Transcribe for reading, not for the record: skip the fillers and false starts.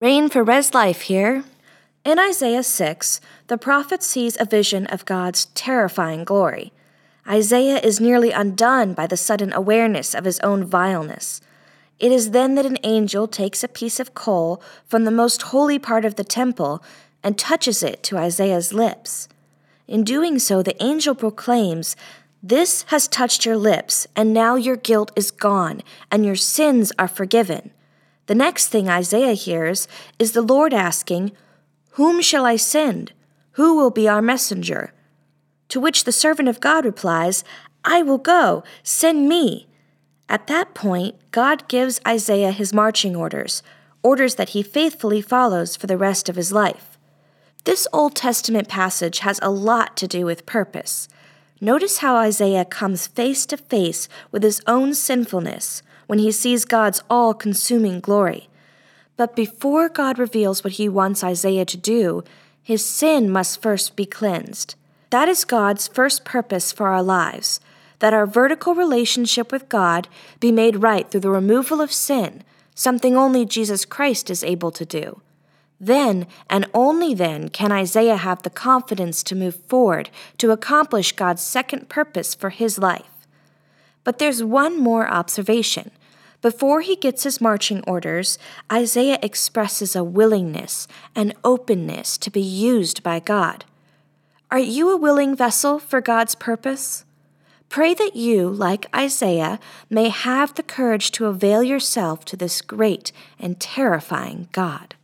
Rain for Res Life here. In Isaiah 6, the prophet sees a vision of God's terrifying glory. Isaiah is nearly undone by the sudden awareness of his own vileness. It is then that an angel takes a piece of coal from the most holy part of the temple and touches it to Isaiah's lips. In doing so, the angel proclaims, "This has touched your lips, and now your guilt is gone, and your sins are forgiven." The next thing Isaiah hears is the Lord asking, "Whom shall I send? Who will be our messenger?" To which the servant of God replies, "I will go, send me." At that point, God gives Isaiah his marching orders that he faithfully follows for the rest of his life. This Old Testament passage has a lot to do with purpose. Notice how Isaiah comes face to face with his own sinfulness when he sees God's all-consuming glory. But before God reveals what he wants Isaiah to do, his sin must first be cleansed. That is God's first purpose for our lives, that our vertical relationship with God be made right through the removal of sin, something only Jesus Christ is able to do. Then, and only then, can Isaiah have the confidence to move forward to accomplish God's second purpose for his life. But there's one more observation. Before he gets his marching orders, Isaiah expresses a willingness and openness to be used by God. Are you a willing vessel for God's purpose? Pray that you, like Isaiah, may have the courage to avail yourself to this great and terrifying God.